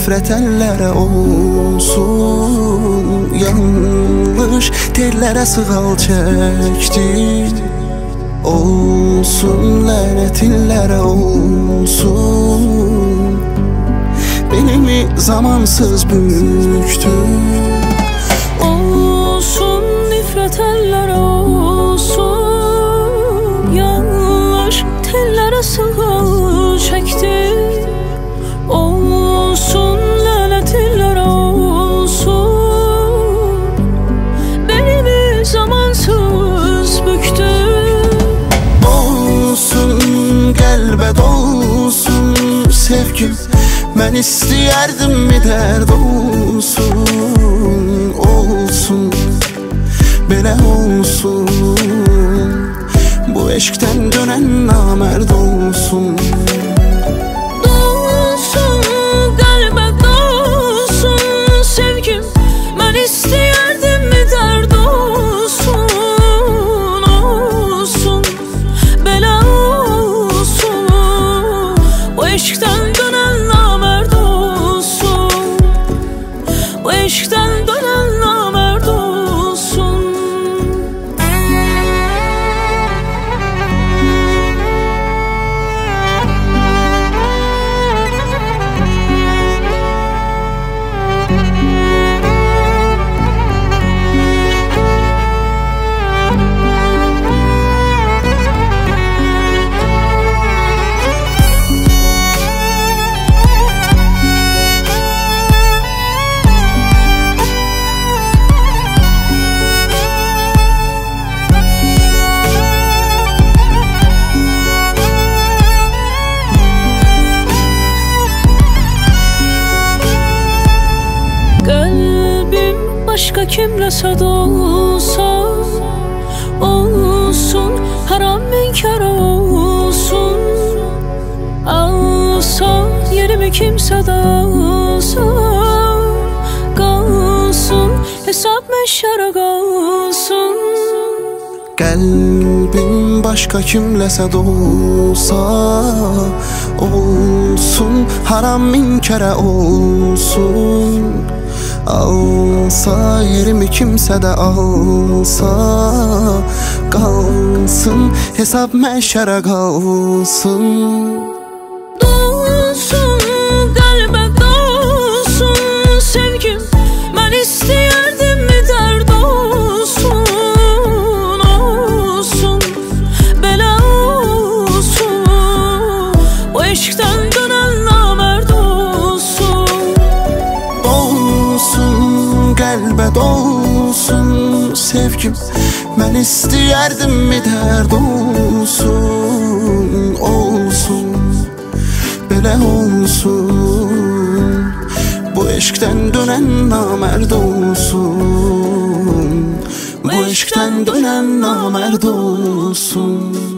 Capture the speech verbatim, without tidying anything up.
nifrət əllərə olsun. Yanlış tellərə sığal çəkdim. Olsun lənət illərə olsun. Belimi zamansız büktü. Olsun nifrət əllərə olsun. Yanlış tellərə sığal çəkdim. Olsun lənət illərə olsun. Belimi zamansız büktü. Olsun qəlbə dolsun sevgim, mən istəyərdim mi dərd olsun. Olsun, belə olsun. Bu eşqdən dönən namərd olsun. Dolsun qəlbə dolsun sevgim, mən istəyərdim mi dərd olsun. Olsun, belə olsun. Bu eşqdən dönən namərd olsun. Bu eşqdən dönən namərd olsun. Qəlbim başqa kimləsə dolsa, olsun, haram inkar olsun. Alsa yerimi kimsə də alsa, qalsın, hesab məşşərə qalsın. Qəlbim başqa kimləsə dolsa, olsun, haram inkara olsun. Alsa yerimi kimsə də alsa, qalsın, hesab məşşərə qalsın. Dolsun qəlbə dolsun sevgim, mən istəyərdim mi dərd olsun. Olsun, belə olsun. Bu eşqdən dönən namərd olsun. Olsun qəlbə dolsun sevgim, mən istəyərdim mi dərd olsun. Olsun, belə olsun. Bu eşqdən dönən namərd olsun. Bu eşqdən dönən namərd olsun.